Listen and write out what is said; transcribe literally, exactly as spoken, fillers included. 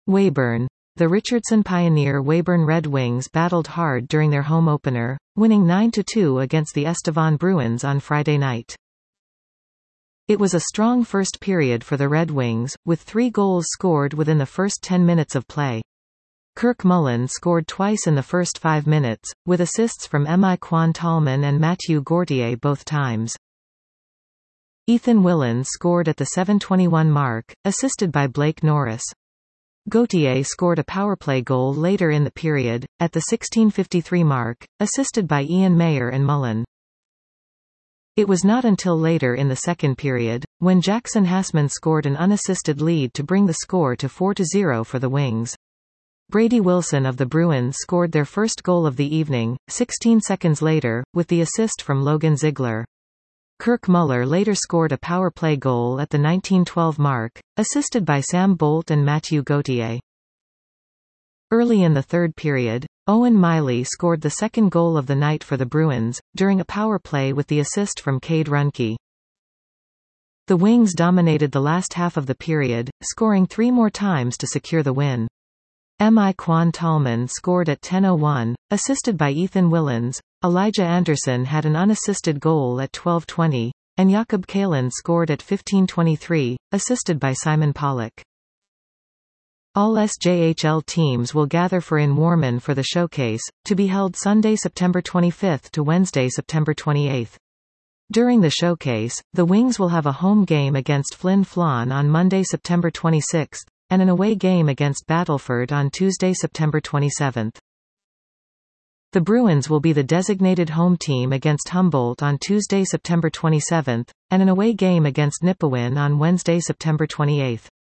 Weyburn. The Richardson Pioneer Weyburn Red Wings battled hard during their home opener, winning nine to two against the Estevan Bruins on Friday night. It was a strong first period for the Red Wings, with three goals scored within the first ten minutes of play. Kirk Mullen scored twice in the first five minutes, with assists from Mi Quan Tallman and Mathieu Gauthier both times. Ethan Willand scored at the seven twenty-one mark, assisted by Blake Norris. Gauthier scored a powerplay goal later in the period, at the sixteen fifty-three mark, assisted by Ian Mayer and Mullen. It was not until later in the second period, when Jackson Hassman scored an unassisted lead to bring the score to four to zero for the Wings. Brady Wilson of the Bruins scored their first goal of the evening, sixteen seconds later, with the assist from Logan Ziegler. Kirk Muller later scored a power play goal at the nineteen twelve mark, assisted by Sam Bolt and Mathieu Gauthier. Early in the third period, Owen Miley scored the second goal of the night for the Bruins, during a power play with the assist from Cade Runke. The Wings dominated the last half of the period, scoring three more times to secure the win. Mi Quan Tallman scored at ten oh one, assisted by Ethan Willands. Elijah Anderson had an unassisted goal at twelve twenty, and Jakob Kalen scored at fifteen twenty-three, assisted by Simon Pollock. All S J H L teams will gather for in Warman for the showcase, to be held Sunday, September twenty-fifth to Wednesday, September twenty-eighth. During the showcase, the Wings will have a home game against Flin Flon on Monday, September twenty-sixth, and an away game against Battleford on Tuesday, September twenty-seventh. The Bruins will be the designated home team against Humboldt on Tuesday, September twenty-seventh, and an away game against Nipawin on Wednesday, September twenty-eighth.